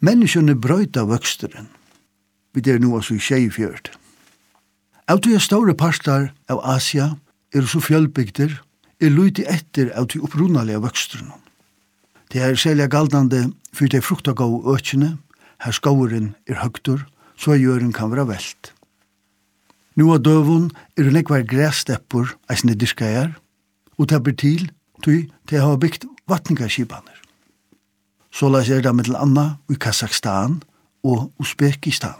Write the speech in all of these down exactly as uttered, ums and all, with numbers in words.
Menneskene brøyta vøksteren. Vi er nå altså i tjejfjørt. Av de store parter av Asia er så fjølbygder, er lydde etter av de opprunalige vøksteren. Det er særlig galdande for de fruktagående økene, her skåren er høgtur, så gjøren kan være velt. Nå av døvun er det nekvar græssteppur eisne dyrkajar, og det blir til, tog til å ha bygd vattningarskipaner. Såleis er det mittel anna i Kazakstan og Uzbekistan.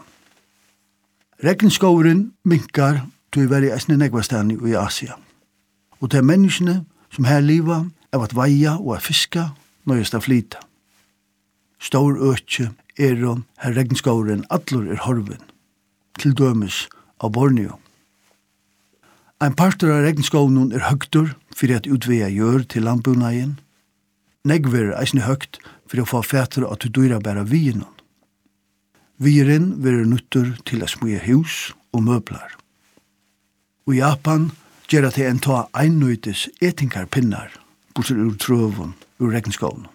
Regnskåren minkar tog veri eisne nekvastani i Asia. Og det er menneskene som her liva av at veia og at fiska nøyest av flyta. Stor økje er om her regnskåren allur er horven, til dømes av Borneo. Ein parter av regnskåren er høgtur fyrir at utvea gjør til landbunaien. Negver er eisne høgt for å få fætre at du dyra bæra vinen. Viren vil nuttur til å smuje hus og møblar. Og i Japan gjør at det en ta einnøytes etinkarpinnar, bortsett ur trøvun, ur regnskåren.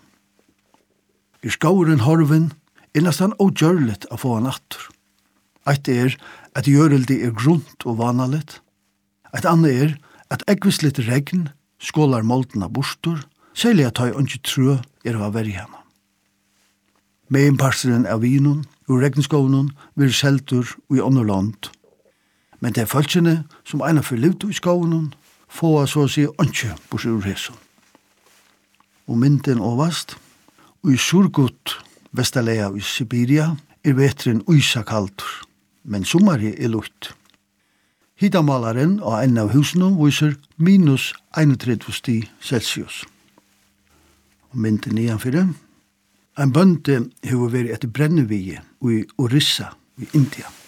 I skåren horven er nesten ågjørligt å få han atter. Eit er at gjøreldi er grunt og vanaligt. Eit annet er at ekvislitt regn skålar moldena bostur, særlig at ta i ønske trø er av verjana. Meinparseren av vinun og regnskånen vil seltur i underland. Men det er falskene som eina for livt i skånen få så å si ønske bostur ur hesson. Og mynden overast, og i Surgut, Vestalea i Sibiria, er vetren uisakaltur, men sommari er lutt. Hidamalaren og en av husene viser minus einogtredve sti Celsius. Og mynden nianfyrir. En bønde hefur verið etter brennevige i Orissa i India.